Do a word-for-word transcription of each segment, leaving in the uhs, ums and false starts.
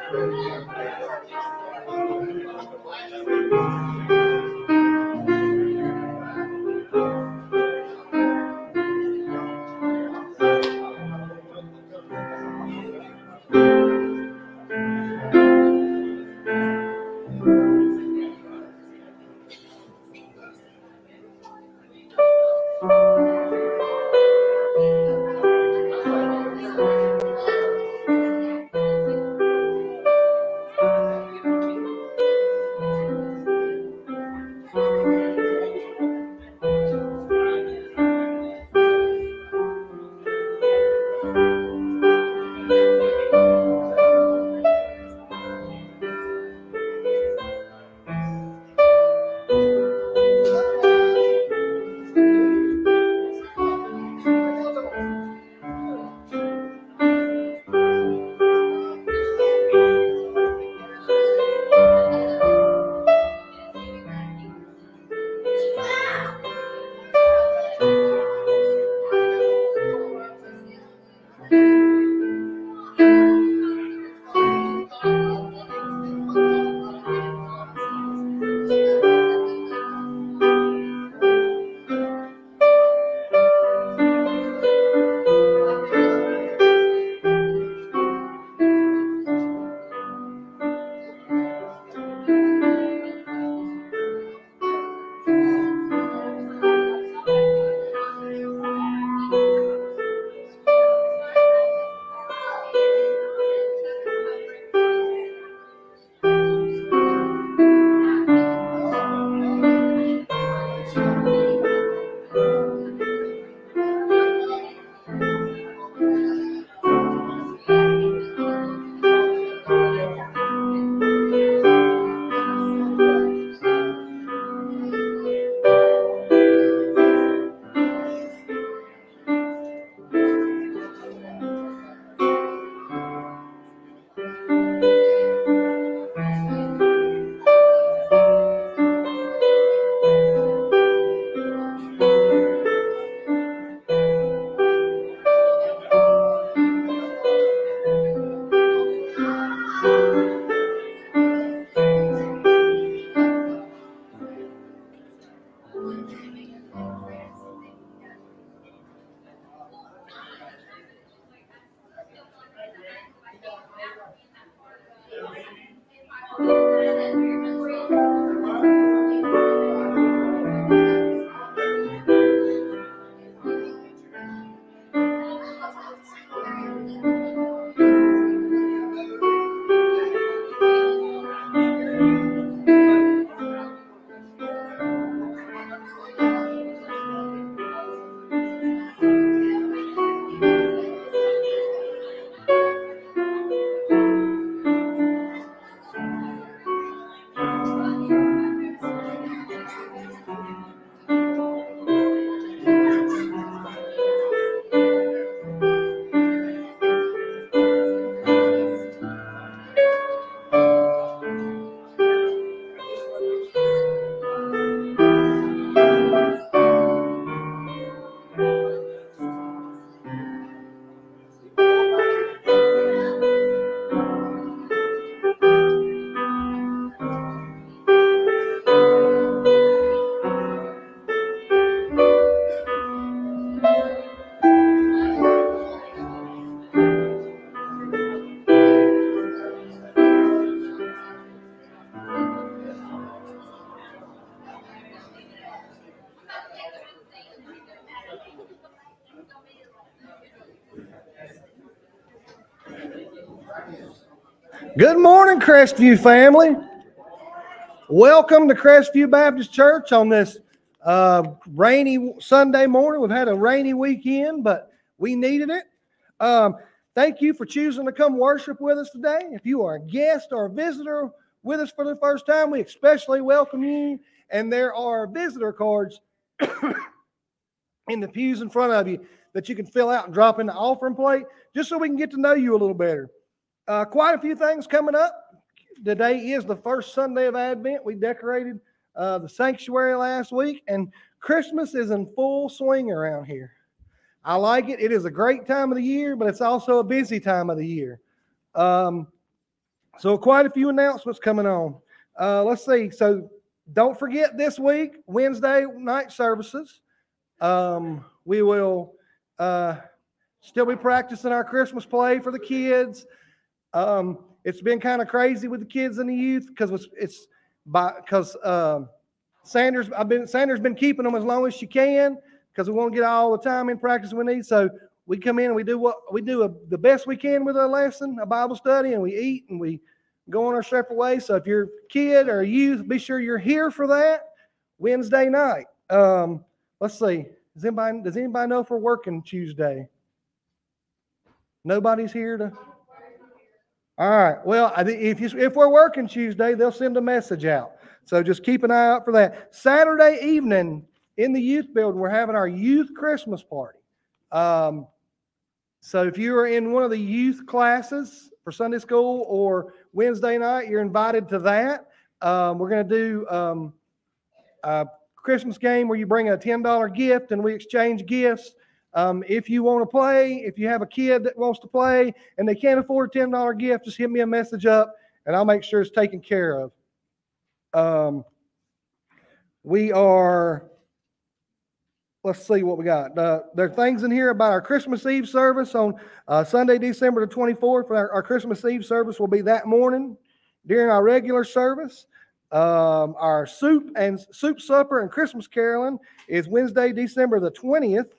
Good morning, Crestview family. Welcome to Crestview Baptist Church on this uh, rainy Sunday morning. We've had a rainy weekend, but we needed it. Um, thank you for choosing to come worship with us today. If you are a guest or a visitor with us for the first time, we especially welcome you. And there are visitor cards in the pews in front of you that you can fill out and drop in the offering plate, just so we can get to know you a little better. Uh, quite a few things coming up. Today is the first Sunday of Advent. We decorated uh, the sanctuary last week, and Christmas is in full swing around here. I like it. It is a great time of the year, but it's also a busy time of the year. Um, So quite a few announcements coming on. Uh, let's see. So don't forget this week, Wednesday night services. Um, we will uh, still be practicing our Christmas play for the kids. Um, it's been kind of crazy with the kids and the youth because it's, it's by because uh, Sanders. I've been Sanders been keeping them as long as she can because we won't get all the time in practice we need. So we come in and we do what we do a, the best we can with a lesson, a Bible study, and we eat and we go on our separate ways. So if you're a kid or a youth, be sure you're here for that Wednesday night. Um, let's see. Does anybody does anybody know if we're working Tuesday? Nobody's here to. All right. Well, if you, if we're working Tuesday, they'll send a message out. So just keep an eye out for that. Saturday evening in the youth building, we're having our youth Christmas party. Um, so if you are in one of the youth classes for Sunday school or Wednesday night, you're invited to that. Um, we're going to do um, a Christmas game where you bring a ten dollar gift and we exchange gifts. Um, if you want to play, if you have a kid that wants to play and they can't afford a ten dollar gift, just hit me a message up and I'll make sure it's taken care of. Um, we are, let's see what we got. Uh, there are things in here about our Christmas Eve service on uh, Sunday, December the twenty-fourth. Our, our Christmas Eve service will be that morning during our regular service. Um, our soup and soup supper and Christmas caroling is Wednesday, December the twentieth.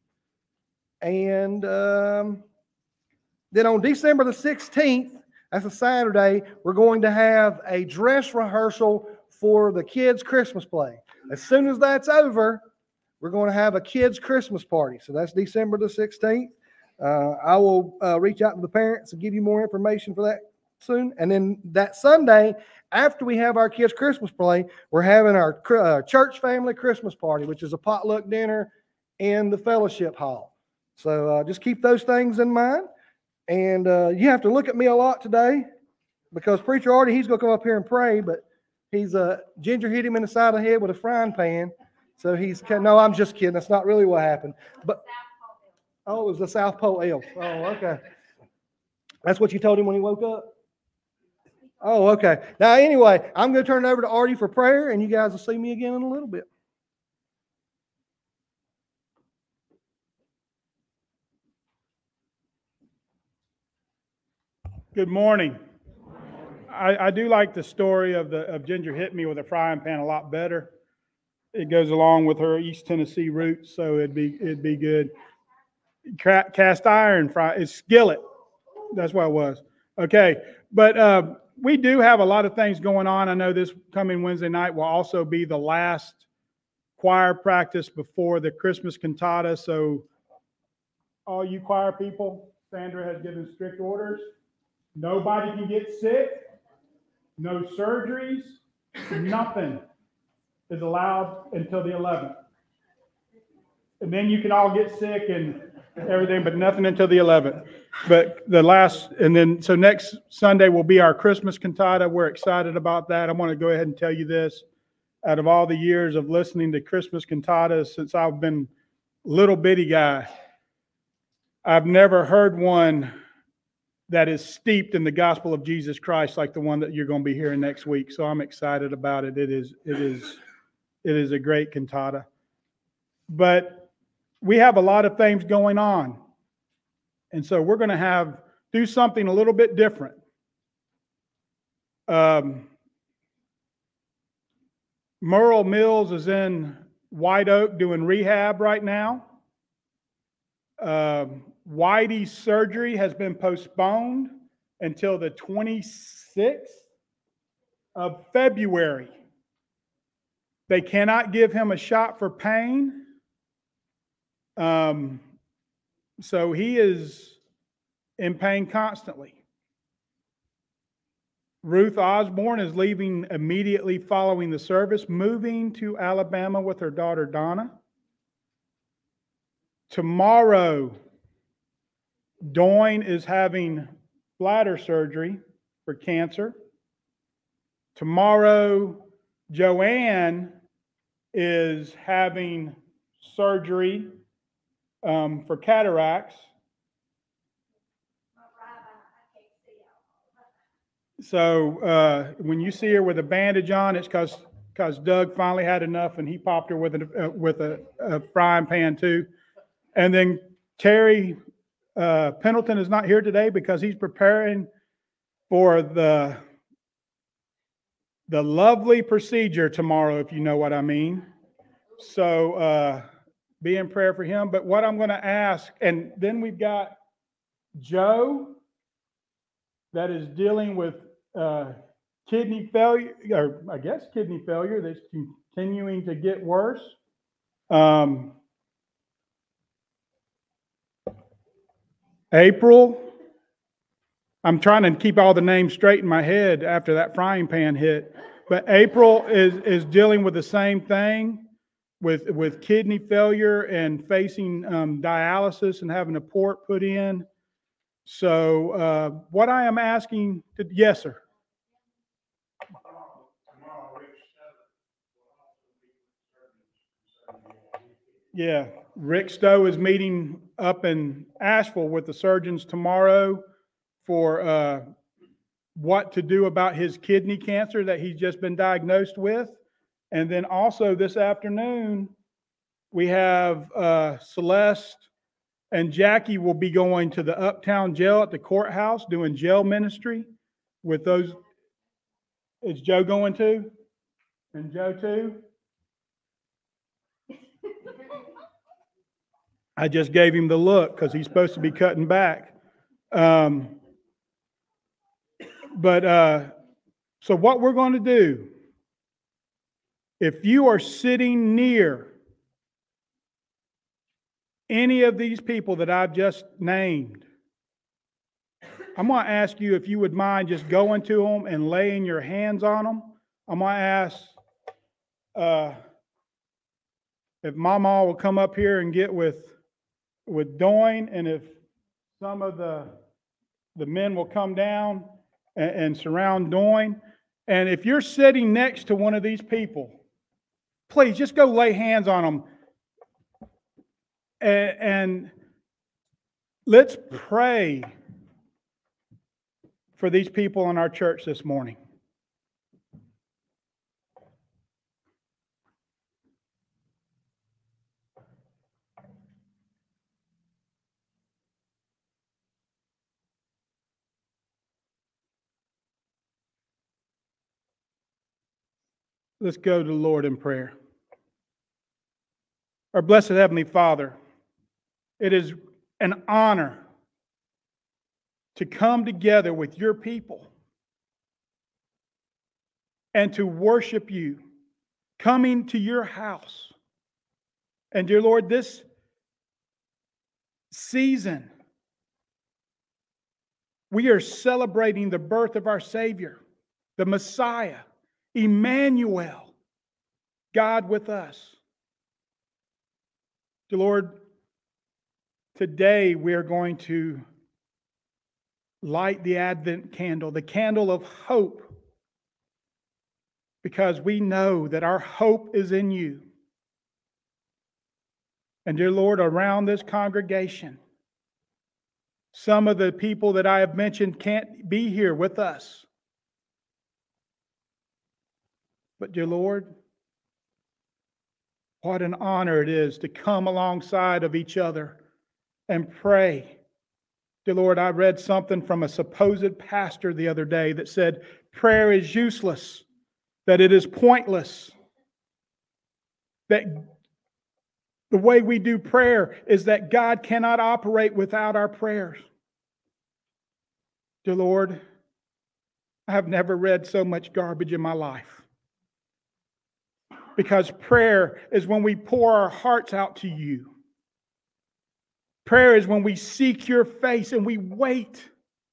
And um, then on December the sixteenth, that's a Saturday, we're going to have a dress rehearsal for the kids' Christmas play. As soon as that's over, we're going to have a kids' Christmas party. So that's December the sixteenth. Uh, I will uh, reach out to the parents and give you more information for that soon. And then that Sunday, after we have our kids' Christmas play, we're having our uh, church family Christmas party, which is a potluck dinner in the fellowship hall. So uh, just keep those things in mind. And uh, you have to look at me a lot today because Preacher Artie, he's going to come up here and pray, but he's uh, Ginger hit him in the side of the head with a frying pan. So he's, no, I'm just kidding. That's not really what happened. But oh, it was the South Pole elf. Oh, okay. That's what you told him when he woke up? Oh, okay. Now, anyway, I'm going to turn it over to Artie for prayer, and you guys will see me again in a little bit. Good morning. I, I do like the story of the of Ginger hit me with a frying pan a lot better. It goes along with her East Tennessee roots, so it'd be it'd be good. Cast iron fry, it's skillet. That's what it was. Okay, but uh, we do have a lot of things going on. I know this coming Wednesday night will also be the last choir practice before the Christmas cantata. So, all you choir people, Sandra has given strict orders. Nobody can get sick, no surgeries, nothing is allowed until the eleventh. And then you can all get sick and everything, but nothing until the eleventh. But the last, and then, so next Sunday will be our Christmas cantata. We're excited about that. I want to go ahead and tell you this. Out of all the years of listening to Christmas cantatas since I've been little bitty guy, I've never heard one that is steeped in the gospel of Jesus Christ like the one that you're going to be hearing next week. So I'm excited about it. It is, it is, it is a great cantata. But we have a lot of things going on. And so we're going to have, do something a little bit different. Um, Merle Mills is in White Oak doing rehab right now. Um, Whitey's surgery has been postponed until the twenty-sixth of February. They cannot give him a shot for pain. Um, so he is in pain constantly. Ruth Osborne is leaving immediately following the service, moving to Alabama with her daughter Donna. Tomorrow, Doyne is having bladder surgery for cancer. Tomorrow, Joanne is having surgery um, for cataracts. So uh, when you see her with a bandage on, it's because because Doug finally had enough and he popped her with a uh, with a, a frying pan too. And then Terry uh, Pendleton is not here today because he's preparing for the the lovely procedure tomorrow, if you know what I mean. So uh, be in prayer for him. But what I'm going to ask, and then we've got Joe that is dealing with uh, kidney failure, or I guess kidney failure that's continuing to get worse. Um, April, I'm trying to keep all the names straight in my head after that frying pan hit. But April is, is dealing with the same thing with, with kidney failure and facing um, dialysis and having a port put in. So uh, what I am asking, to, yes, sir. Yeah, Rick Stowe is meeting up in Asheville with the surgeons tomorrow for uh, what to do about his kidney cancer that he's just been diagnosed with. And then also this afternoon, we have uh, Celeste and Jackie will be going to the Uptown Jail at the courthouse doing jail ministry with those. Is Joe going to? And Joe too? I just gave him the look because he's supposed to be cutting back. Um, but uh, so what we're going to do, if you are sitting near any of these people that I've just named, I'm going to ask you if you would mind just going to them and laying your hands on them. I'm going to ask uh, if Mama will come up here and get with with Doyne, and if some of the the men will come down and, and surround Doyne. And if you're sitting next to one of these people, please just go lay hands on them. And, and let's pray for these people in our church this morning. Let's go to the Lord in prayer. Our blessed Heavenly Father, it is an honor to come together with your people and to worship you, coming to your house. And dear Lord, this season, we are celebrating the birth of our Savior, the Messiah, Emmanuel, God with us. Dear Lord, today we are going to light the Advent candle, the candle of hope, because we know that our hope is in you. And dear Lord, around this congregation, some of the people that I have mentioned can't be here with us. But dear Lord, what an honor it is to come alongside of each other and pray. Dear Lord, I read something from a supposed pastor the other day that said prayer is useless, that it is pointless, that the way we do prayer is that God cannot operate without our prayers. Dear Lord, I have never read so much garbage in my life. Because prayer is when we pour our hearts out to you. Prayer is when we seek your face and we wait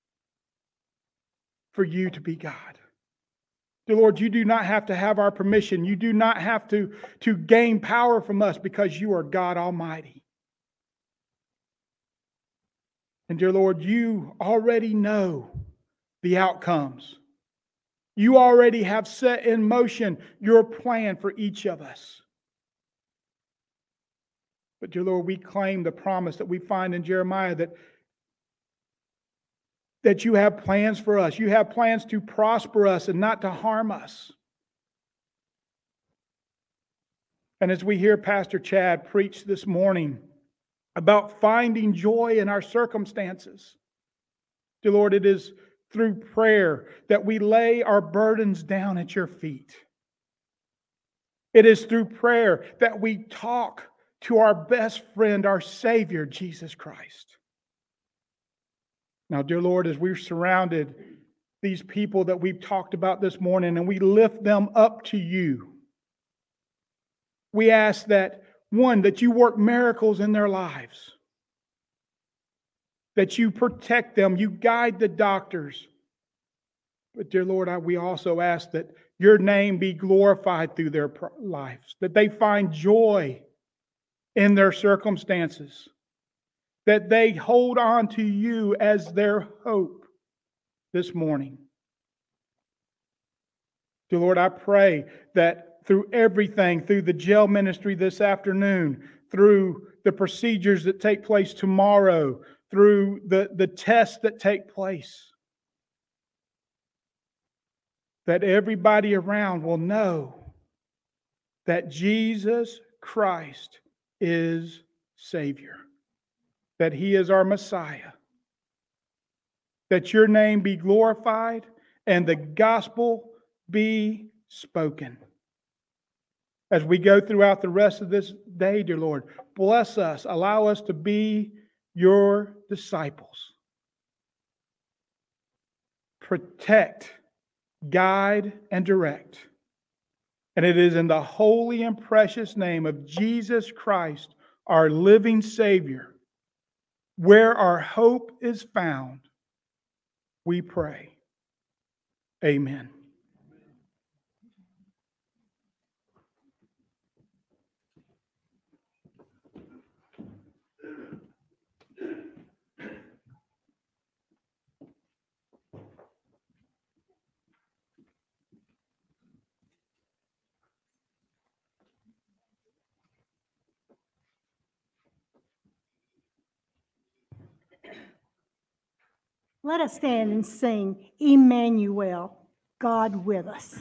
for you to be God. Dear Lord, you do not have to have our permission. You do not have to, to gain power from us because you are God Almighty. And dear Lord, you already know the outcomes. You already have set in motion your plan for each of us. But dear Lord, we claim the promise that we find in Jeremiah that that you have plans for us. You have plans to prosper us and not to harm us. And as we hear Pastor Chad preach this morning about finding joy in our circumstances, dear Lord, it is through prayer that we lay our burdens down at your feet. It is through prayer that we talk to our best friend, our Savior, Jesus Christ. Now, dear Lord, as we've surrounded these people that we've talked about this morning and we lift them up to you, we ask that, one, that you work miracles in their lives, that you protect them, you guide the doctors. But dear Lord, I, we also ask that your name be glorified through their lives, that they find joy in their circumstances, that they hold on to you as their hope this morning. Dear Lord, I pray that through everything, through the jail ministry this afternoon, through the procedures that take place tomorrow, through the, the tests that take place, that everybody around will know that Jesus Christ is Savior, that He is our Messiah, that your name be glorified and the gospel be spoken. As we go throughout the rest of this day, dear Lord, bless us, allow us to be your disciples. Protect, guide, and direct. And it is in the holy and precious name of Jesus Christ, our living Savior, where our hope is found, we pray. Amen. Let us stand and sing Emmanuel, God with us.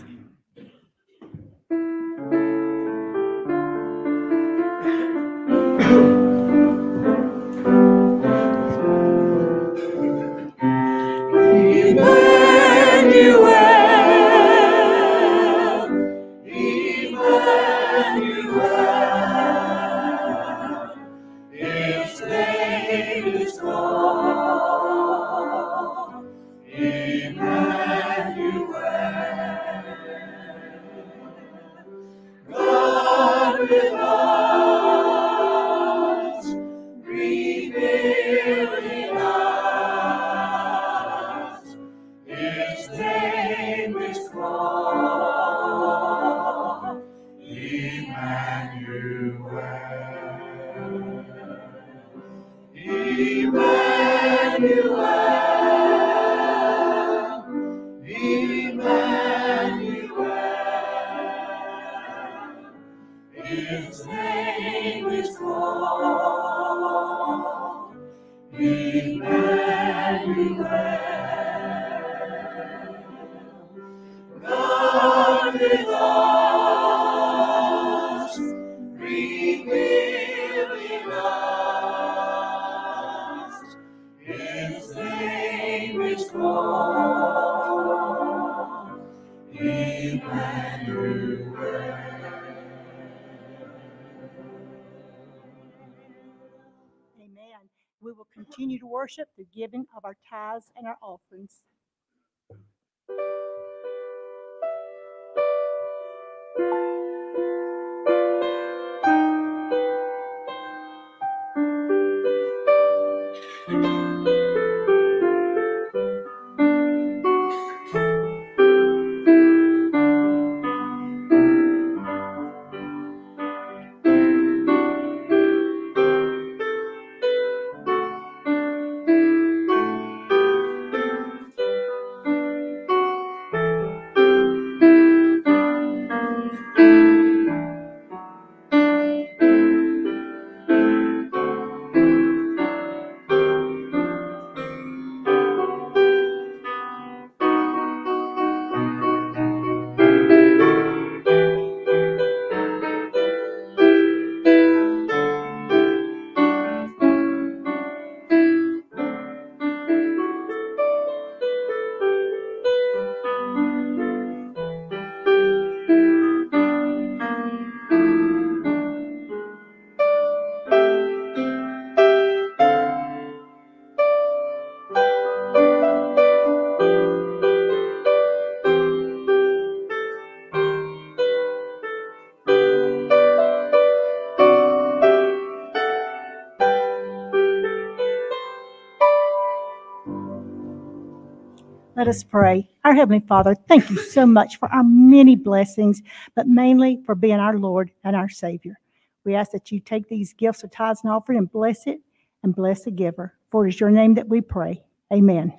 Amen. We will continue to worship the giving of our tithes and our offerings. Let us pray. Our Heavenly Father, thank you so much for our many blessings, but mainly for being our Lord and our Savior. We ask that you take these gifts of tithes and offering and bless it and bless the giver. For it is your name that we pray. Amen.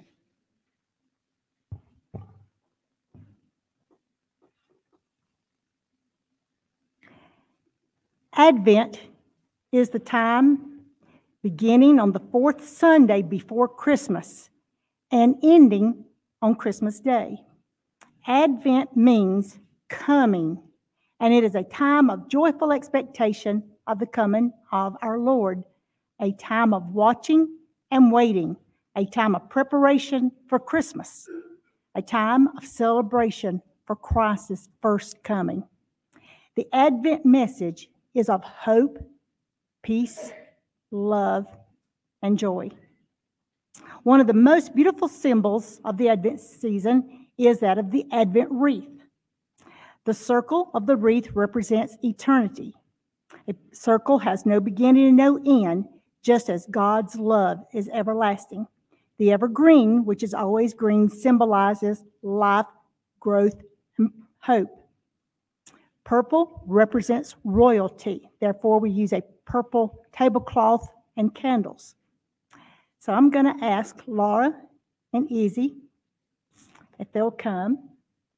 Advent is the time beginning on the fourth Sunday before Christmas and ending on Christmas Day. Advent means coming, and it is a time of joyful expectation of the coming of our Lord, a time of watching and waiting, a time of preparation for Christmas, a time of celebration for Christ's first coming. The Advent message is of hope, peace, love, and joy. One of the most beautiful symbols of the Advent season is that of the Advent wreath. The circle of the wreath represents eternity. A circle has no beginning and no end, just as God's love is everlasting. The evergreen, which is always green, symbolizes life, growth, and hope. Purple represents royalty. Therefore, we use a purple tablecloth and candles. So I'm going to ask Laura and Izzy if they'll come,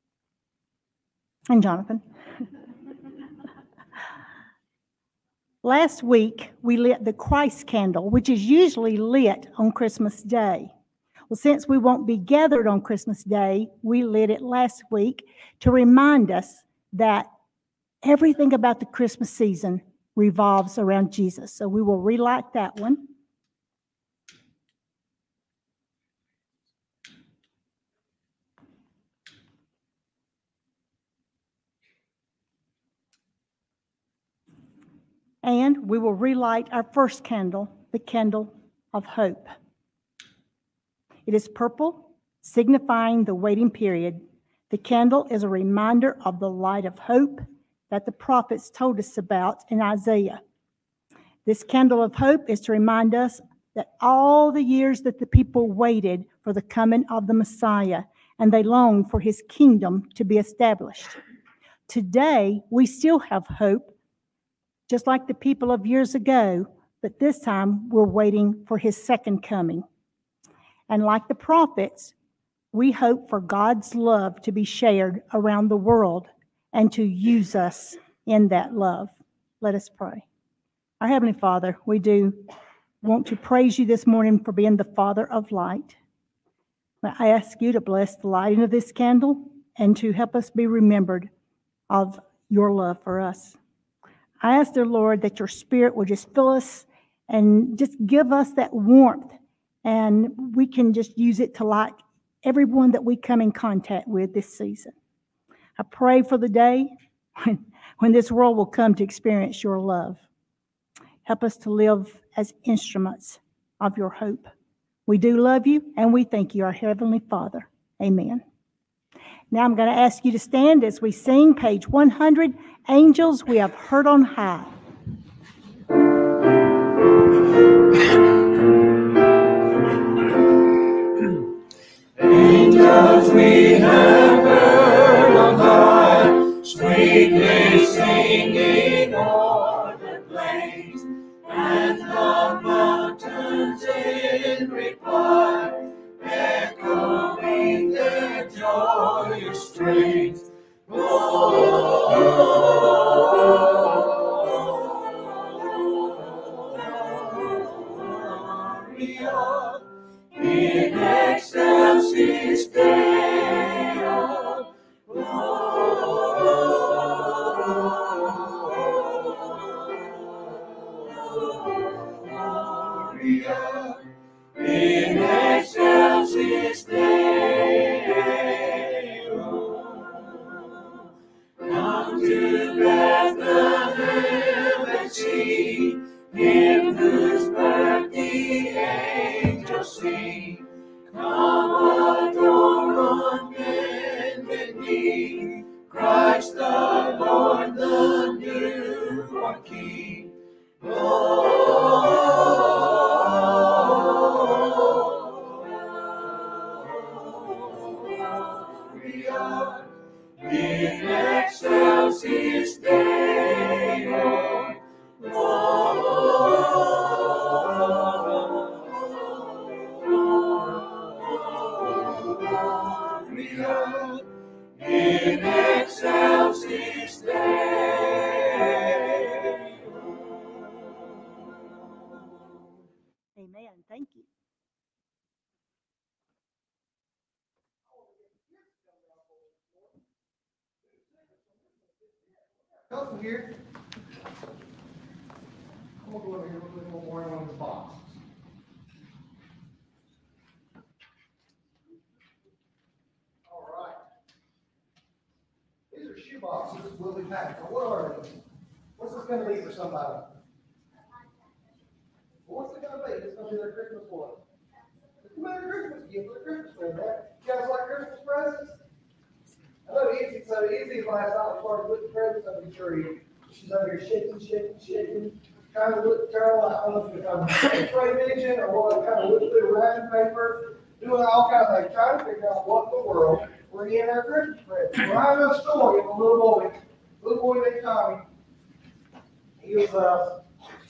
and Jonathan. Last week, we lit the Christ candle, which is usually lit on Christmas Day. Well, since we won't be gathered on Christmas Day, we lit it last week to remind us that everything about the Christmas season revolves around Jesus. So we will relight that one. And we will relight our first candle, the candle of hope. It is purple, signifying the waiting period. The candle is a reminder of the light of hope that the prophets told us about in Isaiah. This candle of hope is to remind us that all the years that the people waited for the coming of the Messiah, and they longed for his kingdom to be established. Today, we still have hope, just like the people of years ago, but this time we're waiting for his second coming. And like the prophets, we hope for God's love to be shared around the world and to use us in that love. Let us pray. Our Heavenly Father, we do want to praise you this morning for being the Father of light. I ask you to bless the lighting of this candle and to help us be remembered of your love for us. I ask, dear Lord, that your Spirit will just fill us and just give us that warmth, and we can just use it to light everyone that we come in contact with this season. I pray for the day when, when this world will come to experience your love. Help us to live as instruments of your hope. We do love you, and we thank you, our Heavenly Father. Amen. Now I'm going to ask you to stand as we sing page one hundred, Angels We Have Heard on High. Angels we have heard on high, sweetly singing o'er the plains, and the mountains in reply, echoing their joyous strains. Gloria in excelsis Deo. Gloria in excelsis Deo. Come to Bethlehem and see him whose birth the angels sing. Come adore on bended knee, Christ the Lord, the newborn King. God, in excelsis Deo, Gloria, in excelsis Deo. Amen. Thank you. Come here. I'm gonna go over here a little bit more on the boxes. All right. These are shoe boxes we'll be packing. Now, what are these? What's this gonna be for somebody? Well, what's it gonna be? It's gonna be their Christmas what? It's gonna be their Christmas gift for the Christmas tree, right? You guys like Christmas presents? I know Izzy, so Izzy last night was started putting presents under the tree. She's under here shaking, shaking, shaking, trying to look, trying to, I don't know if it's on X-ray vision or what, kind of look through the wrapping paper, doing all kinds of things, trying to figure out what in the world we're in our Christmas presents. Well, I know a story of a little boy, little boy named Tommy. He was, uh,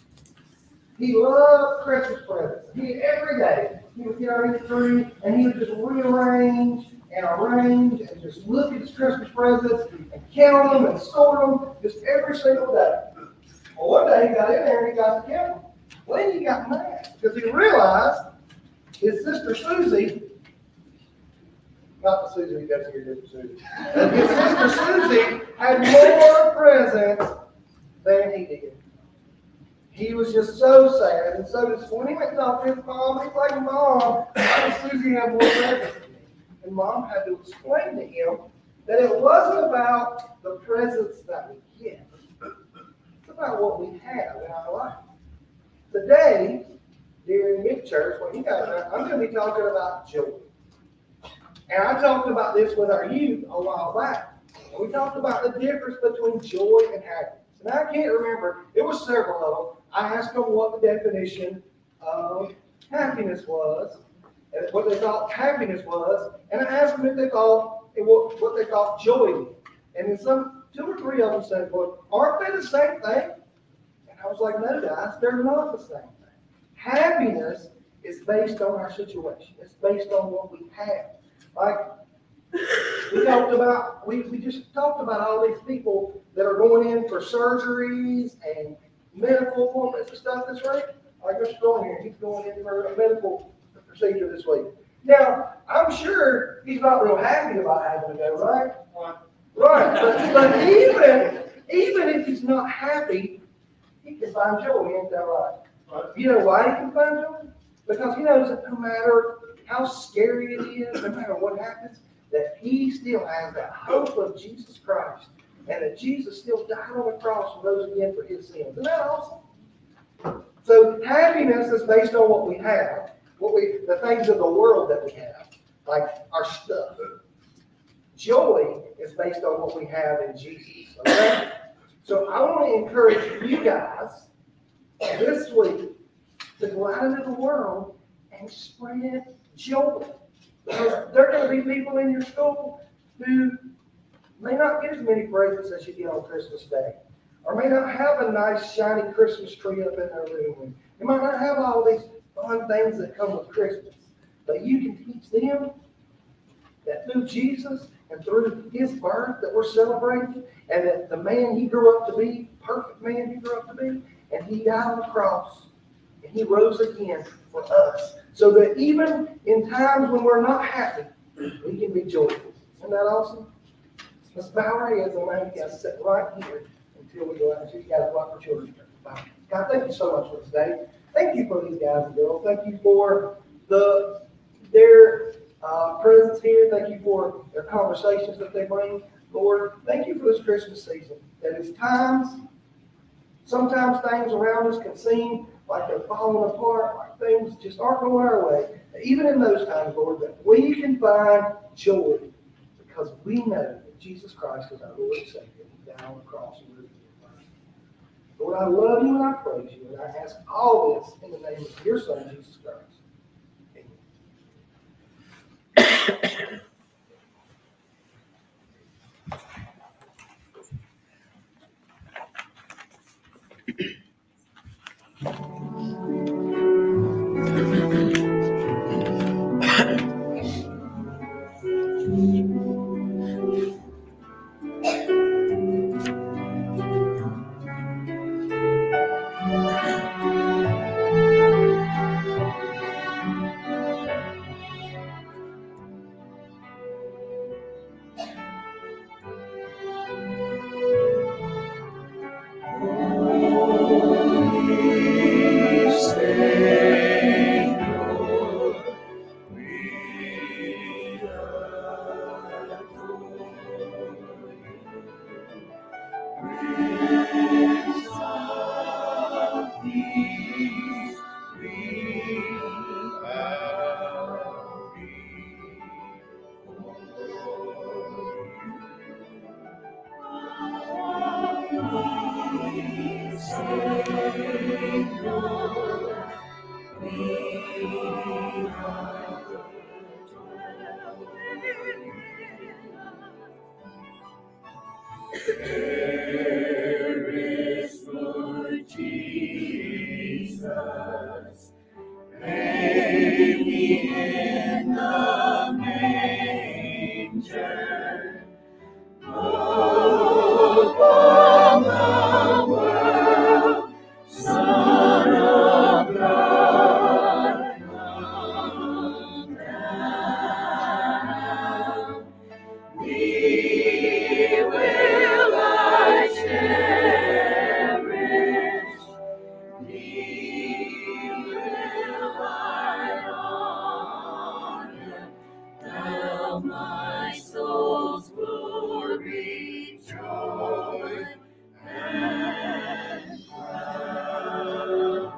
he loved Christmas presents. He, every day, he would get out his tree and he would just rearrange and arrange and just look at his Christmas presents and count them and sort them just every single day. Well, one day he got in there and he got to count them. Well, then he got mad because he realized his sister Susie, not the Susie who goes here, different Susie, his sister Susie had more presents than he did. He was just so sad, and so just when he went to talk to his mom, he's like, Mom, why does Susie have more presents than me? And Mom had to explain to him that it wasn't about the presents that we get. It's about what we have in our life. Today, during Mid Church, when you guys are, I'm going to be talking about joy. And I talked about this with our youth a while back. And we talked about the difference between joy and happiness. And I can't remember, it was several of them. I asked them what the definition of happiness was, and what they thought happiness was, and I asked them if they thought what, what they thought joy was. And then some two or three of them said, well, aren't they the same thing? And I was like, no, guys, they're not the same thing. Happiness is based on our situation. It's based on what we have. Like, we talked about, we, we just talked about all these people that are going in for surgeries and medical appointments and stuff this week. Like Mister Strong here, he's going in for a medical procedure this week. Now, I'm sure he's not real happy about having to go, right? Right. But, but even, even if he's not happy, he can find joy, ain't that right? Right. You know why he can find joy? Because he knows that no matter how scary it is, no matter what happens, that he still has that hope of Jesus Christ, and that Jesus still died on the cross and rose again for his sins. Isn't that awesome? So happiness is based on what we have, what we, the things of the world that we have, like our stuff. Joy is based on what we have in Jesus. Okay? So I want to encourage you guys this week to go out into the world and spread joy. Because there are going to be people in your school who may not get as many presents as you get on Christmas Day, or may not have a nice shiny Christmas tree up in their room. They might not have all these fun things that come with Christmas. But you can teach them that through Jesus and through his birth that we're celebrating, and that the man he grew up to be, perfect man he grew up to be, and he died on the cross, and he rose again for us. So that even in times when we're not happy, we can be joyful. Isn't that awesome? Let's bow our heads and let you guys sit right here until we go out and see you guys rock for children's church. Bye. God, thank you so much for today. Thank you for these guys and girls. Thank you for the their uh, presence here. Thank you for their conversations that they bring. Lord, thank you for this Christmas season. That is times, sometimes things around us can seem like they're falling apart, like things just aren't going our way. Even in those times, Lord, that we can find joy because we know that Jesus Christ is our Lord and Savior. He died on the cross and rose again. Lord, I love you and I praise you, and I ask all this in the name of your Son, Jesus Christ. Amen. Prince of Peace, we bow before you. Savior, we There is Lord Jesus, baby in the manger, hope of the world, Son of God, come down. We will I cherish, we will I honor, thou my soul's glory, joy, and crown.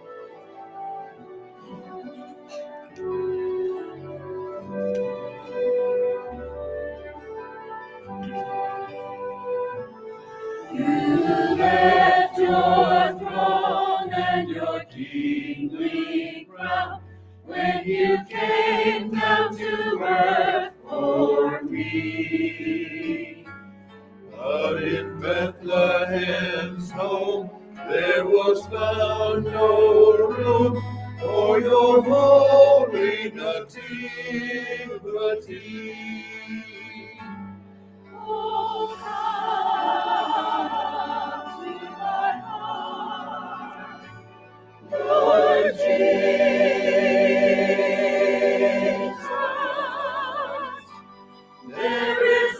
You left your throne and your kingly crown when you came down to earth for me. But in Bethlehem's home there was found no room for your holy nativity. Oh, come to my heart, Lord Jesus. There is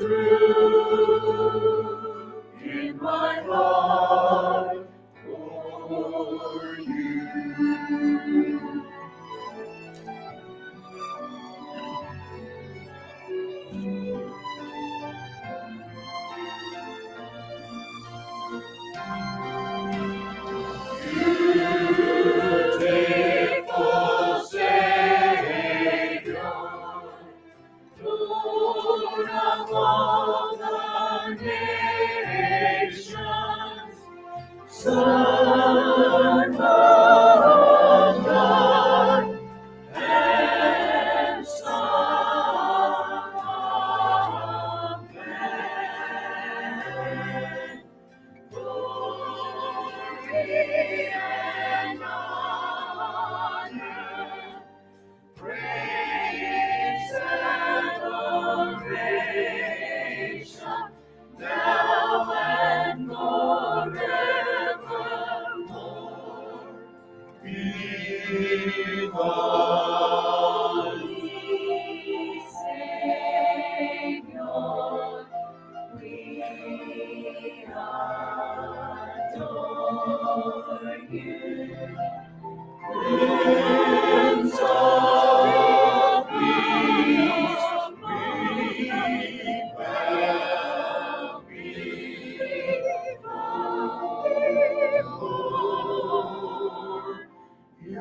room in my heart for you. Beautiful Savior, Lord of all the nations, Son of God, and Son of Man. Glory and honor, praise and adoration, now and forevermore. Be thine, Savior, we adore you. Prince of Peace, we bow before you.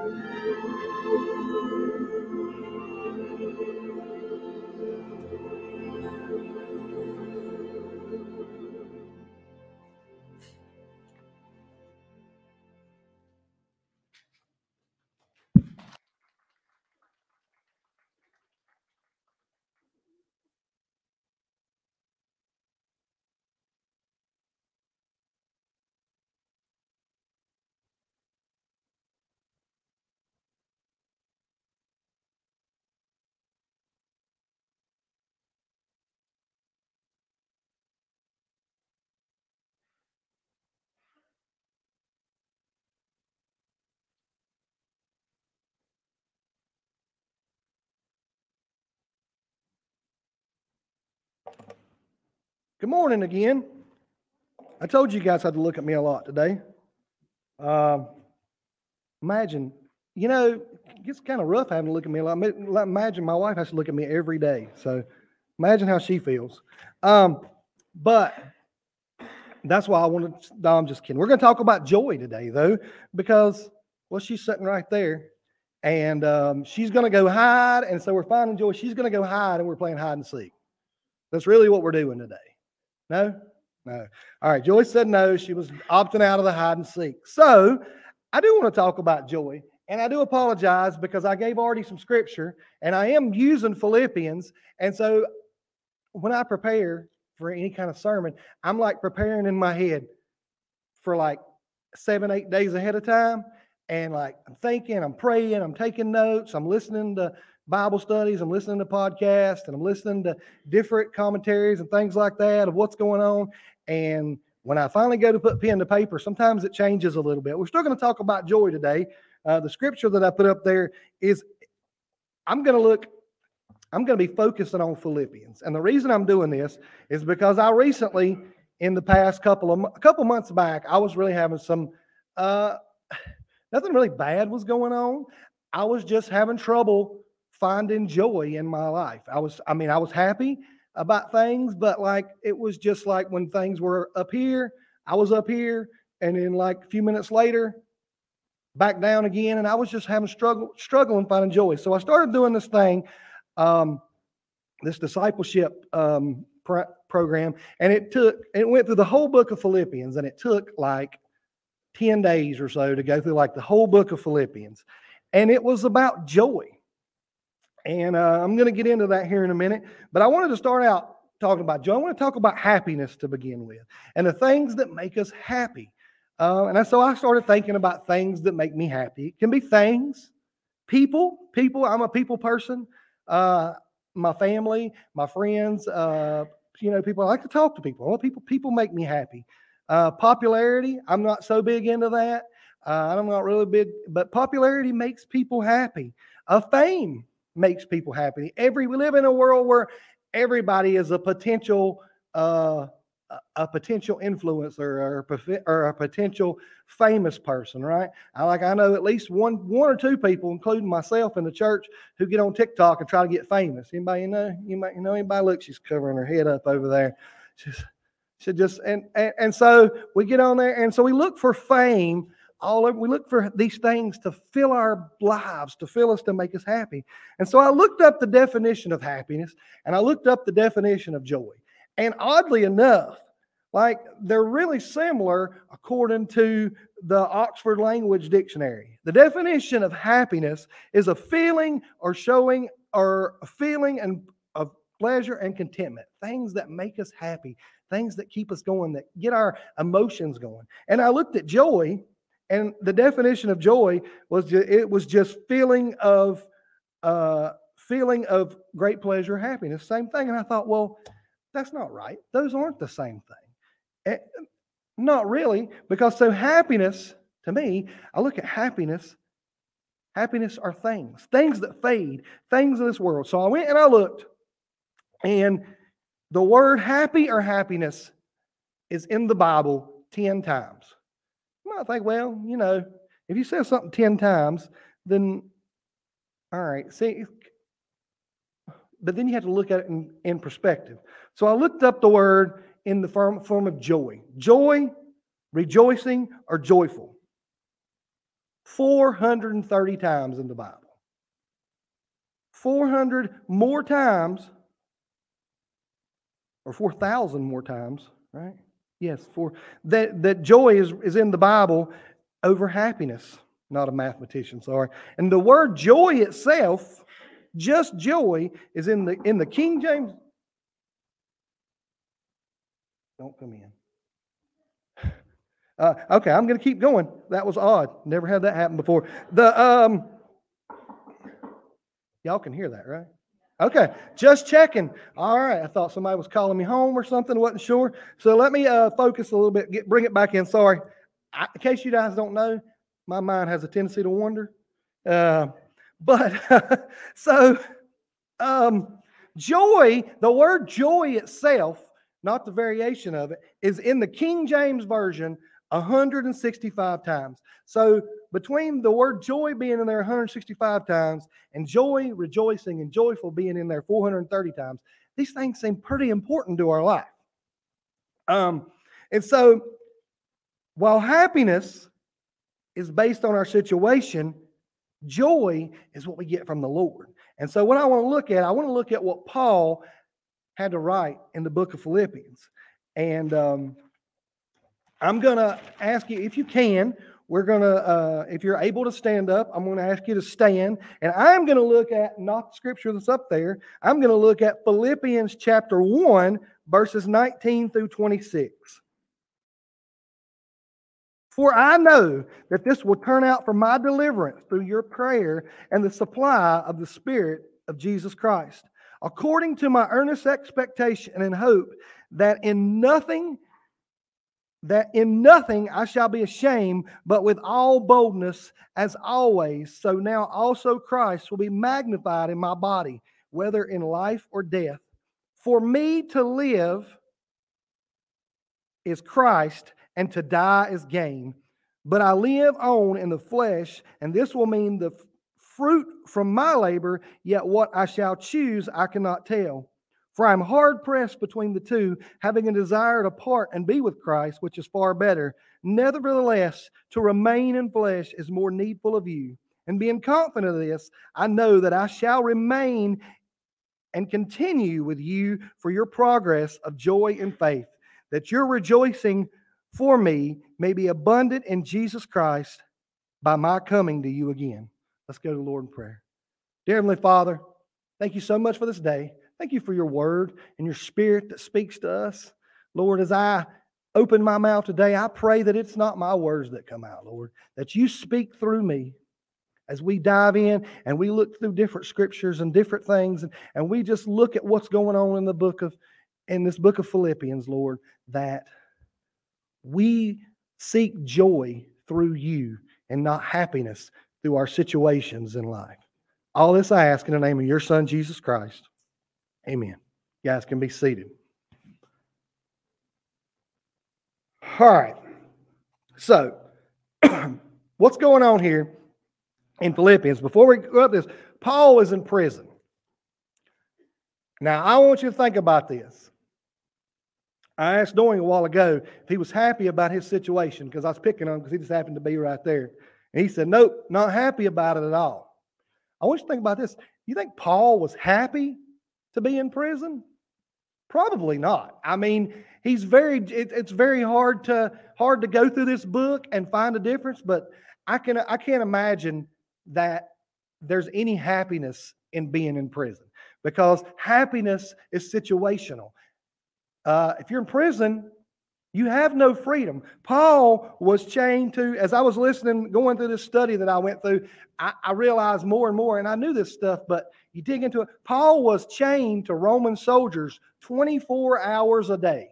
Good morning again. I told you guys had to look at me a lot today. Uh, imagine, you know, it gets kind of rough having to look at me a lot. Imagine my wife has to look at me every day. So imagine how she feels. Um, but That's why I wanted to, no, I'm just kidding. We're going to talk about joy today, though, because, well, she's sitting right there. And um, she's going to go hide. And so we're finding joy. She's going to go hide, and we're playing hide and seek. That's really what we're doing today. No? No. All right. Joy said no. She was opting out of the hide and seek. So I do want to talk about joy. And I do apologize because I gave already some scripture. And I am using Philippians. And so when I prepare for any kind of sermon, I'm like preparing in my head for like seven, eight days ahead of time. And like I'm thinking, I'm praying, I'm taking notes, I'm listening to Bible studies, I'm listening to podcasts, and I'm listening to different commentaries and things like that of what's going on. And when I finally go to put pen to paper, sometimes it changes a little bit. We're still going to talk about joy today. Uh, the scripture that I put up there is, I'm going to look, I'm going to be focusing on Philippians. And the reason I'm doing this is because I recently, in the past couple of a couple months back, I was really having some, uh, nothing really bad was going on. I was just having trouble finding joy in my life. I was, I mean, I was happy about things, but like, it was just like when things were up here, I was up here, and then like a few minutes later, back down again. And I was just having struggle, struggling finding joy. So I started doing this thing, um, this discipleship um, pr- program, and it took, it went through the whole book of Philippians, and it took like ten days or so to go through like the whole book of Philippians. And it was about joy. And uh, I'm going to get into that here in a minute. But I wanted to start out talking about joy. I want to talk about happiness to begin with and the things that make us happy. Uh, and so I started thinking about things that make me happy. It can be things, people, people. I'm a people person. Uh, my family, my friends, uh, you know, people. I like to talk to people. I want people, people make me happy. Uh, popularity, I'm not so big into that. Uh, I'm not really big, but popularity makes people happy. Uh, fame makes people happy. Every we live in a world where everybody is a potential, uh, a, a potential influencer or, or a potential famous person, right? I like I know at least one, one or two people, including myself in the church, who get on TikTok and try to get famous. Anybody you know? You might you know anybody? Look, she's covering her head up over there. She's, Should just and, and and so we get on there, and so we look for fame all over. We look for these things to fill our lives, to fill us, to make us happy. And so I looked up the definition of happiness, and I looked up the definition of joy. And oddly enough, like they're really similar according to the Oxford Language Dictionary. The definition of happiness is a feeling or showing or a feeling and of pleasure and contentment, things that make us happy. Things that keep us going, that get our emotions going. And I looked at joy, and the definition of joy was ju- it was just feeling of uh, feeling of great pleasure, happiness, same thing. And I thought, well, that's not right. Those aren't the same thing. And not really, because so happiness to me, I look at happiness. Happiness are things, things that fade, things of this world. So I went and I looked, and the word happy or happiness is in the Bible ten times. You might think, well, you know, if you say something ten times, then, all right, see, but then you have to look at it in, in perspective. So I looked up the word in the form, form of joy. Joy, rejoicing, or joyful. four hundred thirty times in the Bible. four hundred more times, or four thousand more times, right? Yes, for that, that joy is, is in the Bible over happiness. Not a mathematician, sorry. And the word joy itself, just joy, is in the in the King James. Don't come in. Uh, okay, I'm going to keep going. That was odd. Never had that happen before. The um, y'all can hear that, right? Okay, just checking. All right, I thought somebody was calling me home or something. Wasn't sure. So let me uh, focus a little bit. Get, bring it back in. Sorry. I, in case you guys don't know, my mind has a tendency to wander. Uh, but so um, joy, the word joy itself, not the variation of it, is in the King James Version one hundred sixty-five times. So between the word joy being in there one hundred sixty-five times and joy, rejoicing, and joyful being in there four hundred thirty times, these things seem pretty important to our life. Um, And so, while happiness is based on our situation, joy is what we get from the Lord. And so, what I want to look at, I want to look at what Paul had to write in the book of Philippians. And um, I'm going to ask you, if you can, we're going to, uh, if you're able to stand up, I'm going to ask you to stand. And I'm going to look at, not the scripture that's up there, I'm going to look at Philippians chapter one, verses nineteen through twenty-six. For I know that this will turn out for my deliverance through your prayer and the supply of the Spirit of Jesus Christ, according to my earnest expectation and hope that in nothing that in nothing I shall be ashamed, but with all boldness as always, so now also Christ will be magnified in my body, whether in life or death. For me to live is Christ, and to die is gain. But I live on in the flesh, and this will mean the fruit from my labor, yet what I shall choose I cannot tell. For I am hard pressed between the two, having a desire to part and be with Christ, which is far better. Nevertheless, to remain in flesh is more needful of you. And being confident of this, I know that I shall remain and continue with you for your progress of joy and faith, that your rejoicing for me may be abundant in Jesus Christ by my coming to you again. Let's go to the Lord in prayer. Dear Heavenly Father, thank you so much for this day. Thank you for your word and your Spirit that speaks to us. Lord, as I open my mouth today, I pray that it's not my words that come out, Lord, that you speak through me as we dive in and we look through different scriptures and different things, and, and we just look at what's going on in the book of, in this book of Philippians, Lord, that we seek joy through you and not happiness through our situations in life. All this I ask in the name of your Son, Jesus Christ. Amen. You guys can be seated. All right. So, what's going on here in Philippians? Before we go up this, Paul is in prison. Now, I want you to think about this. I asked Doing a while ago if he was happy about his situation, because I was picking on him because he just happened to be right there. And he said, nope, not happy about it at all. I want you to think about this. You think Paul was happy to be in prison? Probably not. I mean, he's very, it, it's very hard to hard to go through this book and find a difference, but I can I can't imagine that there's any happiness in being in prison, because happiness is situational. Uh, if you're in prison, you have no freedom. Paul was chained to, as I was listening, going through this study that I went through, I, I realized more and more, and I knew this stuff, but you dig into it. Paul was chained to Roman soldiers twenty-four hours a day.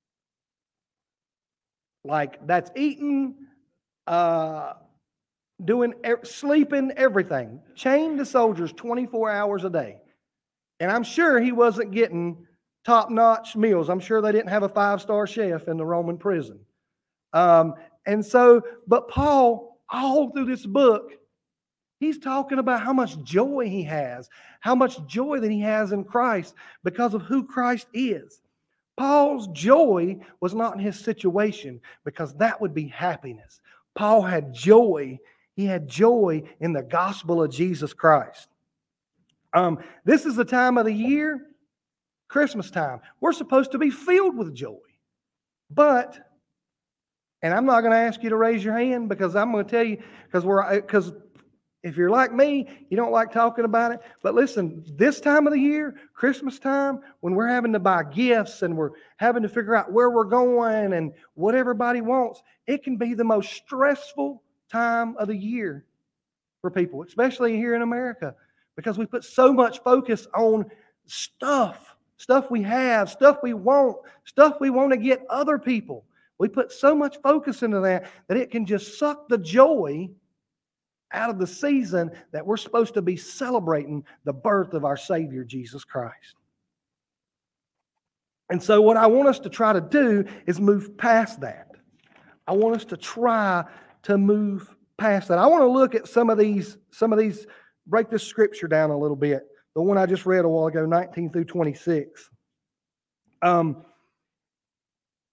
Like, that's eating, uh, doing, sleeping, everything. Chained to soldiers twenty-four hours a day. And I'm sure he wasn't getting top-notch meals. I'm sure they didn't have a five-star chef in the Roman prison. Um, and so, but Paul, all through this book, he's talking about how much joy he has, how much joy that he has in Christ because of who Christ is. Paul's joy was not in his situation, because that would be happiness. Paul had joy. He had joy in the gospel of Jesus Christ. Um, this is the time of the year, Christmas time. We're supposed to be filled with joy. But, and I'm not going to ask you to raise your hand, because I'm going to tell you, because we're because if you're like me, you don't like talking about it. But listen, this time of the year, Christmas time, when we're having to buy gifts and we're having to figure out where we're going and what everybody wants, it can be the most stressful time of the year for people, especially here in America, because we put so much focus on stuff. Stuff we have, stuff we want, stuff we want to get other people. We put so much focus into that that it can just suck the joy out of the season that we're supposed to be celebrating the birth of our Savior, Jesus Christ. And so what I want us to try to do is move past that. I want us to try to move past that. I want to look at some of these, some of these, break this scripture down a little bit. The one I just read a while ago, nineteen through twenty-six. Um,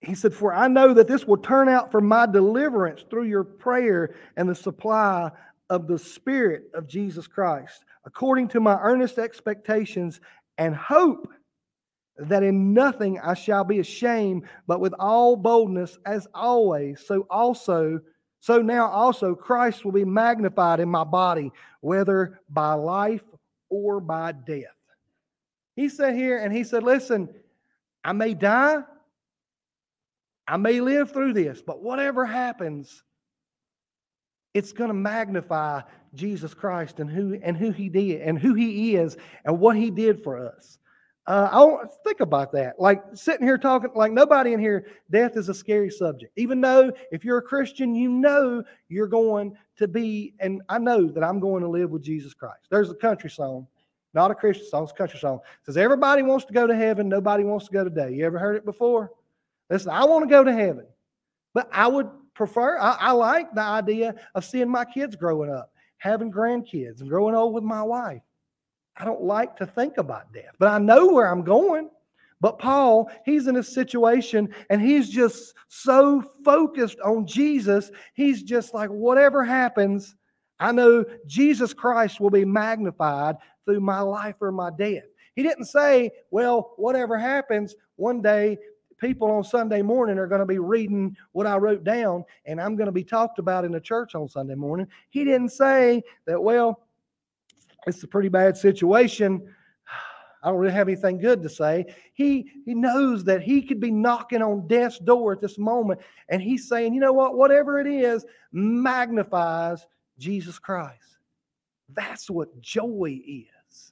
he said, for I know that this will turn out for my deliverance through your prayer and the supply of the Spirit of Jesus Christ, according to my earnest expectations and hope that in nothing I shall be ashamed, but with all boldness as always. So also, so now also Christ will be magnified in my body, whether by life or by death. He said here, and he said, listen, I may die, I may live through this, but whatever happens, it's going to magnify Jesus Christ and who and who he did and who he is and what he did for us. Uh, I want to think about that. Like sitting here talking, like nobody in here, death is a scary subject. Even though if you're a Christian, you know you're going to be, and I know that I'm going to live with Jesus Christ. There's a country song, not a Christian song, it's a country song. It says, everybody wants to go to heaven, nobody wants to go today. You ever heard it before? Listen, I want to go to heaven, but I would prefer, I, I like the idea of seeing my kids growing up, having grandkids, and growing old with my wife. I don't like to think about death, but I know where I'm going. But Paul, he's in a situation and he's just so focused on Jesus. He's just like, whatever happens, I know Jesus Christ will be magnified through my life or my death. He didn't say, well, whatever happens, one day people on Sunday morning are going to be reading what I wrote down and I'm going to be talked about in the church on Sunday morning. He didn't say that, well, it's a pretty bad situation. I don't really have anything good to say. He, he knows that he could be knocking on death's door at this moment. And he's saying, you know what? Whatever it is, magnifies Jesus Christ. That's what joy is.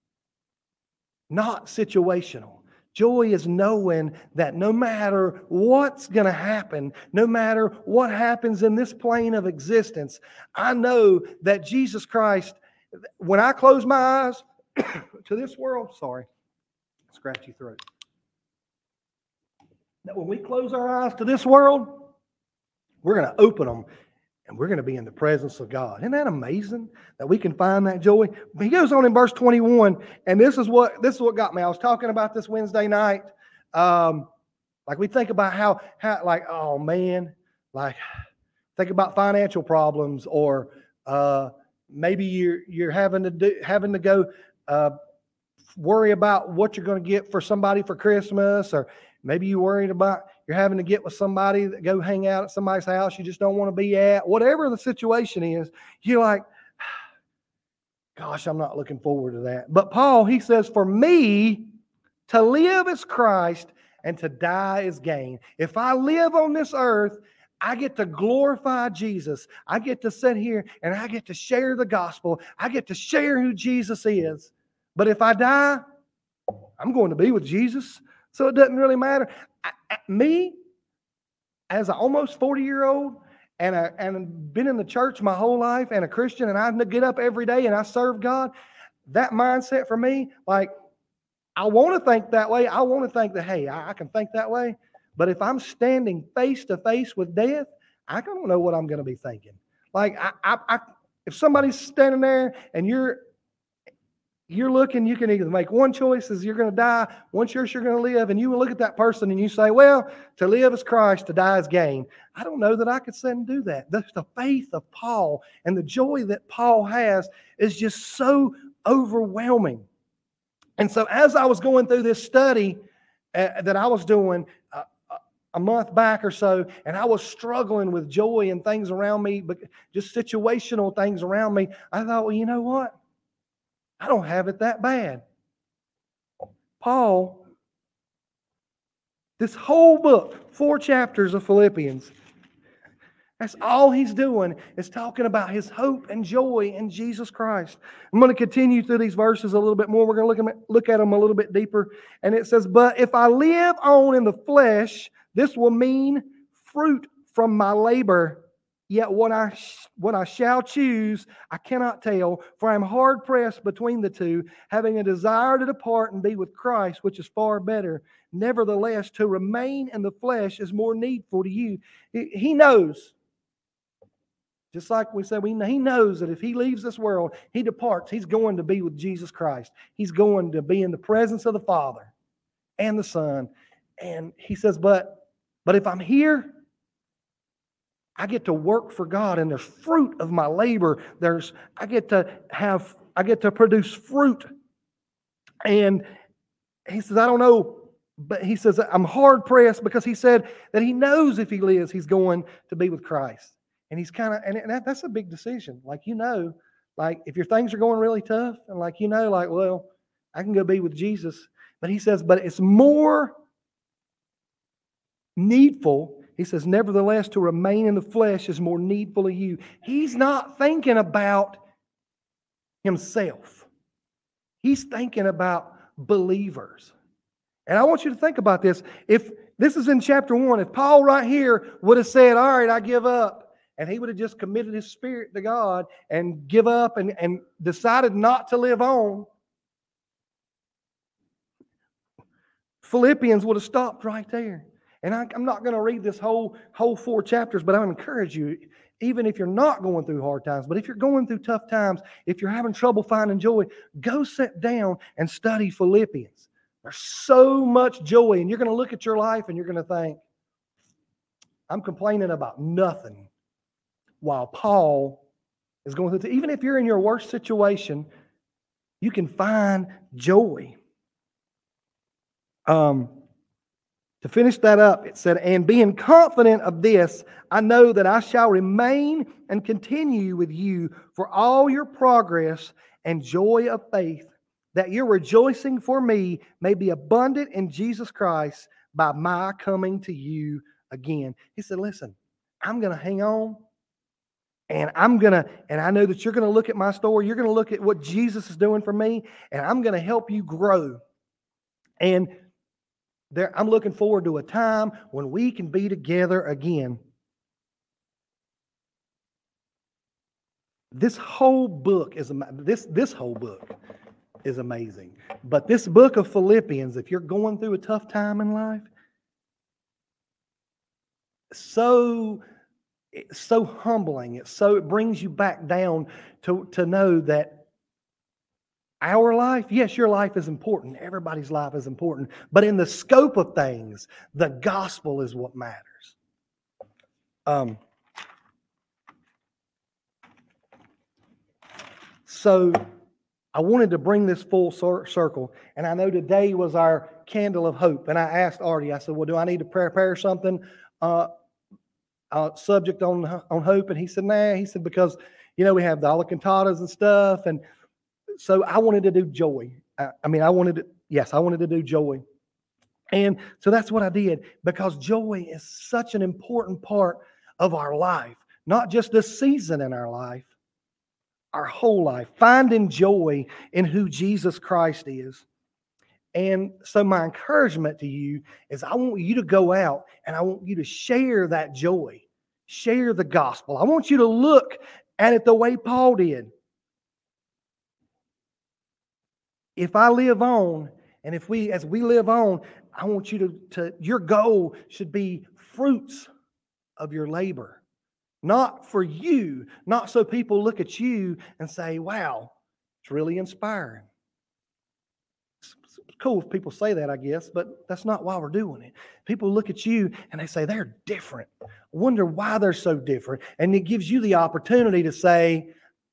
Not situational. Joy is knowing that no matter what's going to happen, no matter what happens in this plane of existence, I know that Jesus Christ, when I close my eyes to this world, sorry, scratchy throat. That when we close our eyes to this world, we're going to open them and we're going to be in the presence of God. Isn't that amazing that we can find that joy? He goes on in verse twenty-one, and this is what this is what got me. I was talking about this Wednesday night. Um, like we think about how, how, like, oh man, like think about financial problems, or uh, maybe you're you're having to do having to go uh, worry about what you're going to get for somebody for Christmas, or maybe you're worried about you're having to get with somebody that go hang out at somebody's house you just don't want to be at. Whatever the situation is, you're like, gosh, I'm not looking forward to that. But Paul, he says, for me, to live is Christ and to die is gain. If I live on this earth, I get to glorify Jesus. I get to sit here and I get to share the gospel. I get to share who Jesus is. But if I die, I'm going to be with Jesus. So it doesn't really matter. I, I, me, as an almost forty-year-old, and I, and been in the church my whole life, and a Christian, and I get up every day and I serve God, that mindset for me, like, I want to think that way. I want to think that, hey, I, I can think that way. But if I'm standing face to face with death, I don't know what I'm going to be thinking. Like, I, I, I, if somebody's standing there and you're You're looking, you can either make one choice as you're going to die, one choice you're going to live, and you look at that person and you say, well, to live is Christ, to die is gain. I don't know that I could sit and do that. The, the faith of Paul and the joy that Paul has is just so overwhelming. And so as I was going through this study uh, that I was doing uh, a month back or so, and I was struggling with joy and things around me, but just situational things around me, I thought, well, you know what? I don't have it that bad. Paul, this whole book, four chapters of Philippians, that's all he's doing is talking about his hope and joy in Jesus Christ. I'm going to continue through these verses a little bit more. We're going to look at, look at them a little bit deeper. And it says, but if I live on in the flesh, this will mean fruit from my labor. Yet what I what I shall choose, I cannot tell, for I am hard pressed between the two, having a desire to depart and be with Christ, which is far better. Nevertheless, to remain in the flesh is more needful to you. He, he knows, just like we said, we he knows that if he leaves this world, he departs. He's going to be with Jesus Christ. He's going to be in the presence of the Father and the Son. And he says, but But if I'm here, I get to work for God, and there's fruit of my labor. There's I get to have I get to produce fruit. And he says, I don't know, but he says, I'm hard pressed, because he said that he knows if he lives, he's going to be with Christ. And he's kind of, and that, that's a big decision. Like, you know, like if your things are going really tough, and like, you know, like, well, I can go be with Jesus. But he says, but it's more needful. He says, nevertheless, to remain in the flesh is more needful of you. He's not thinking about himself. He's thinking about believers. And I want you to think about this. If this is in chapter one, if Paul right here would have said, all right, I give up, and he would have just committed his spirit to God and give up and, and decided not to live on, Philippians would have stopped right there. And I, I'm not going to read this whole, whole four chapters, but I encourage you, even if you're not going through hard times, but if you're going through tough times, if you're having trouble finding joy, go sit down and study Philippians. There's so much joy, and you're going to look at your life and you're going to think, I'm complaining about nothing, while Paul is going through. Even if you're in your worst situation, you can find joy. Um, to finish that up, it said, and being confident of this, I know that I shall remain and continue with you for all your progress and joy of faith, that your rejoicing for me may be abundant in Jesus Christ by my coming to you again. He said, listen, I'm going to hang on, and I'm going to, and I know that you're going to look at my story, you're going to look at what Jesus is doing for me, and I'm going to help you grow. And there, I'm looking forward to a time when we can be together again. This whole book is this this whole book is amazing. But this book of Philippians, if you're going through a tough time in life, so it's so humbling. It's so it brings you back down to, to know that our life, yes, your life is important. Everybody's life is important. But in the scope of things, the gospel is what matters. Um, so I wanted to bring this full circle. And I know today was our candle of hope. And I asked Artie, I said, well, do I need to prepare something, uh, uh, subject on, on hope? And he said, nah. He said, because, you know, we have the all the cantatas and stuff. And so I wanted to do joy. I, I mean, I wanted to, yes, I wanted to do joy. And so that's what I did, because joy is such an important part of our life, not just this season in our life, our whole life, finding joy in who Jesus Christ is. And so my encouragement to you is I want you to go out and I want you to share that joy, share the gospel. I want you to look at it the way Paul did. If I live on, and if we, as we live on, I want you to, to, your goal should be fruits of your labor. Not for you, not so people look at you and say, wow, it's really inspiring. It's cool if people say that, I guess, but that's not why we're doing it. People look at you and they say, they're different. I wonder why they're so different. And it gives you the opportunity to say,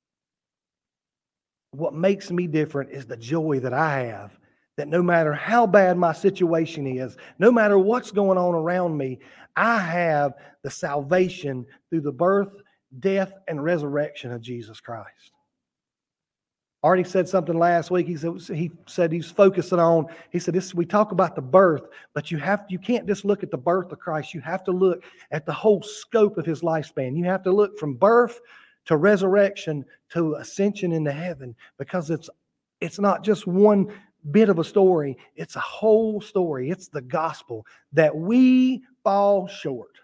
what makes me different is the joy that I have, that no matter how bad my situation is, no matter what's going on around me, I have the salvation through the birth, death, and resurrection of Jesus Christ. Artie said something last week. He said, he said he's focusing on, he said, this, we talk about the birth, but you have you can't just look at the birth of Christ. You have to look at the whole scope of his lifespan. You have to look from birth to resurrection to ascension into heaven, because it's it's not just one bit of a story. It's a whole story. It's the gospel that we fall short.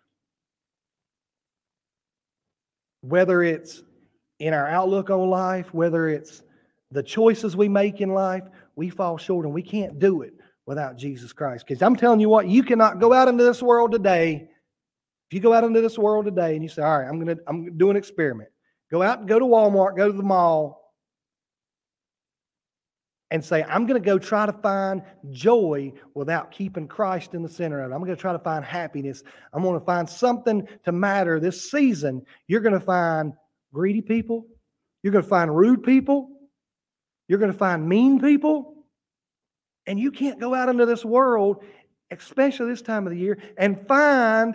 Whether it's in our outlook on life, whether it's the choices we make in life, we fall short, and we can't do it without Jesus Christ. Because I'm telling you what, you cannot go out into this world today. If you go out into this world today and you say, all right, I'm going to I'm do an experiment. Go out and go to Walmart, go to the mall, and say, I'm going to go try to find joy without keeping Christ in the center of it. I'm going to try to find happiness. I'm going to find something to matter this season. You're going to find greedy people. You're going to find rude people. You're going to find mean people. And you can't go out into this world, especially this time of the year, and find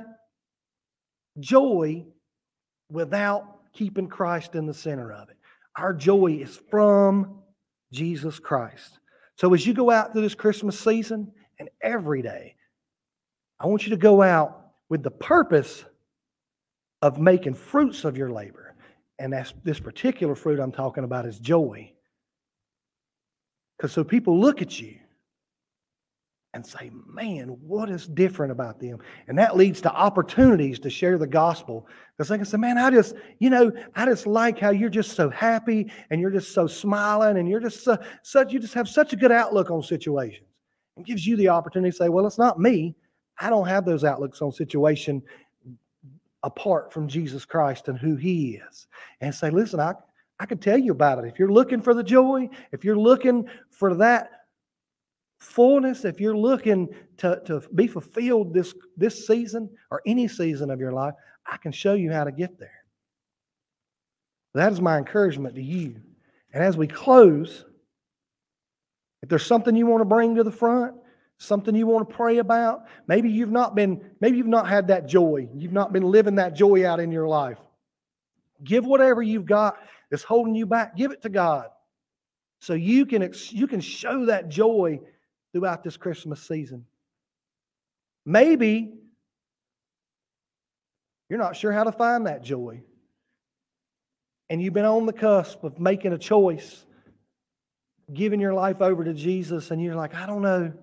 joy without keeping Christ in the center of it. Our joy is from Jesus Christ. So as you go out through this Christmas season and every day, I want you to go out with the purpose of making fruits of your labor. And that's this particular fruit I'm talking about is joy. Because so people look at you and say, man, what is different about them? And that leads to opportunities to share the gospel. Because they can say, man, I just, you know, I just like how you're just so happy and you're just so smiling and you're just so, such, you just have such a good outlook on situations. It gives you the opportunity to say, well, it's not me. I don't have those outlooks on situation apart from Jesus Christ and who He is. And say, listen, I, I can tell you about it. If you're looking for the joy, if you're looking for that fullness, if you're looking to, to be fulfilled this, this season or any season of your life, I can show you how to get there. That is my encouragement to you. And as we close, if there's something you want to bring to the front, something you want to pray about, maybe you've not been, maybe you've not had that joy. You've not been living that joy out in your life. Give whatever you've got that's holding you back. Give it to God. So you can, you can show that joy throughout this Christmas season. Maybe you're not sure how to find that joy. And you've been on the cusp of making a choice, giving your life over to Jesus, and you're like, I don't know.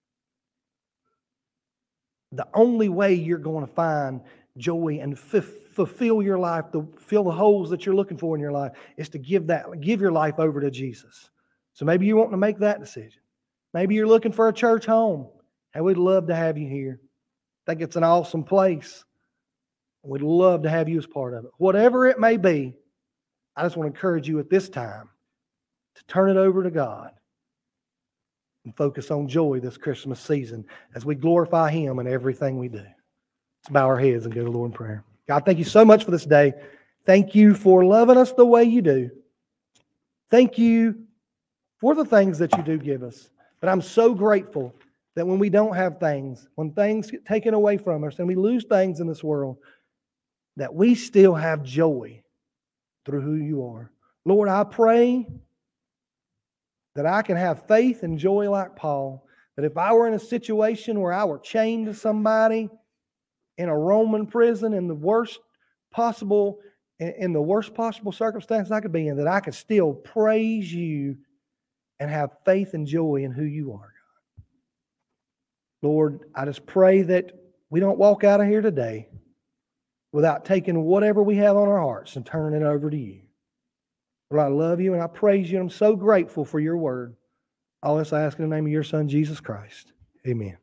The only way you're going to find joy and f- fulfill your life, to fill the holes that you're looking for in your life, is to give that, give your life over to Jesus. So maybe you want to make that decision. Maybe you're looking for a church home. Hey, we'd love to have you here. I think it's an awesome place. We'd love to have you as part of it. Whatever it may be, I just want to encourage you at this time to turn it over to God and focus on joy this Christmas season as we glorify Him in everything we do. Let's bow our heads and go to the Lord in prayer. God, thank you so much for this day. Thank you for loving us the way you do. Thank you for the things that you do give us. But I'm so grateful that when we don't have things, when things get taken away from us and we lose things in this world, that we still have joy through who you are. Lord, I pray that I can have faith and joy like Paul, that if I were in a situation where I were chained to somebody in a Roman prison in the worst possible, in the worst possible circumstances I could be in, that I could still praise you and have faith and joy in who you are, God. Lord, I just pray that we don't walk out of here today without taking whatever we have on our hearts and turning it over to you. Lord, I love you and I praise you, and I'm so grateful for your word. All this I ask in the name of your Son, Jesus Christ. Amen.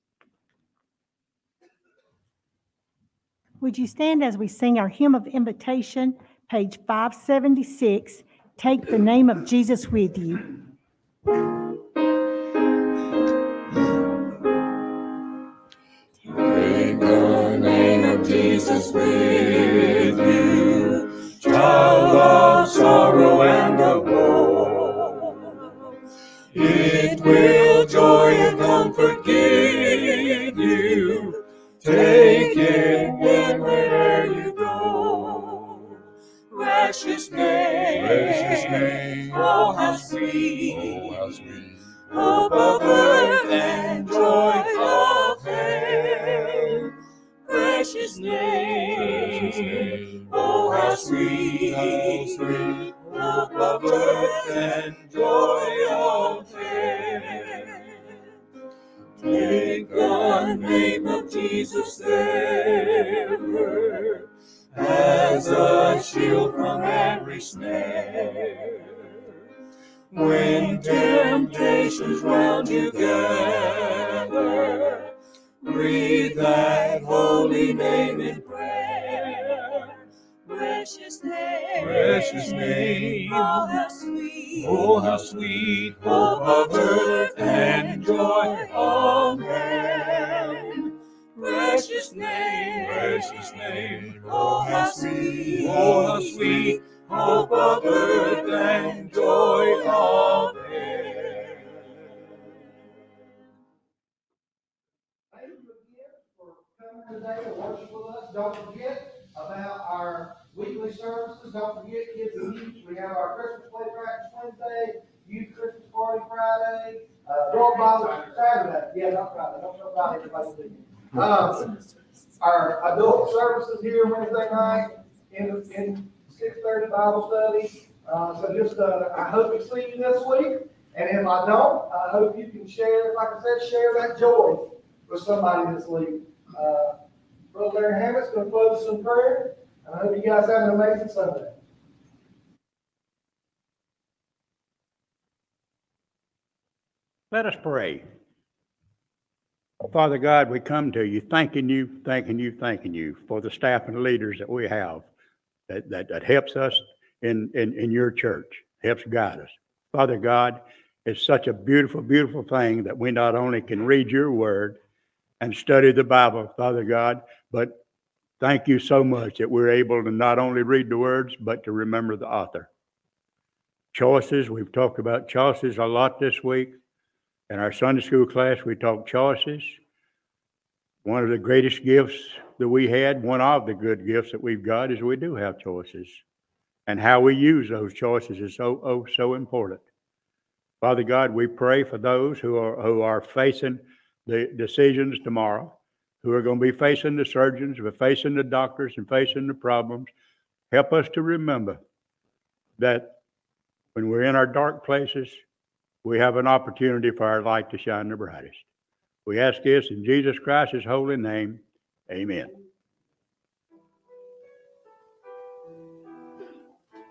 Would you stand as we sing our hymn of invitation, page five seventy-six, Take the Name of Jesus With You. Take the name of Jesus with you, child of sorrow and of woe. It will joy and comfort give you. Take it when where'er you go. Precious name, precious name, oh how sweet, oh how sweet. Hope of earth and joy of heaven. Precious name, precious name, oh how sweet, how sweet. Hope of earth and joy of heaven. Take the name of Jesus ever as a shield from every snare. When temptations round you gather, breathe that holy name in prayer. Precious name, precious name, oh how sweet, Oh, how sweet, hope of earth and joy of man. Precious name, precious name. Oh, how sweet, oh, how sweet, hope of earth and joy of man. Thank you again for coming today to worship with us. Don't forget about our weekly services. Don't forget Kids and Youth. We have our Christmas play practice Wednesday, Youth Christmas party Friday, uh, World Bible Saturday. Yeah, not Friday. Don't know about everybody leaving. Um, our adult services here Wednesday night in in six thirty Bible study. Uh, so just uh, I hope to see you this week. And if I don't, I hope you can share, like I said, share that joy with somebody this week. Uh, Brother Larry Hammett's going to close us in prayer. And I hope you guys have an amazing Sunday. Let us pray. Father God, we come to you thanking you, thanking you, thanking you for the staff and leaders that we have that, that, that helps us in, in, in your church, helps guide us. Father God, it's such a beautiful, beautiful thing that we not only can read your word and study the Bible, Father God, but thank you so much that we're able to not only read the words, but to remember the author. Choices, we've talked about choices a lot this week. In our Sunday school class, we talked choices. One of the greatest gifts that we had, one of the good gifts that we've got, is we do have choices. And how we use those choices is so, oh, so important. Father God, we pray for those who are who are facing the decisions tomorrow, who are going to be facing the surgeons, who are facing the doctors and facing the problems. Help us to remember that when we're in our dark places, we have an opportunity for our light to shine the brightest. We ask this in Jesus Christ's holy name. Amen.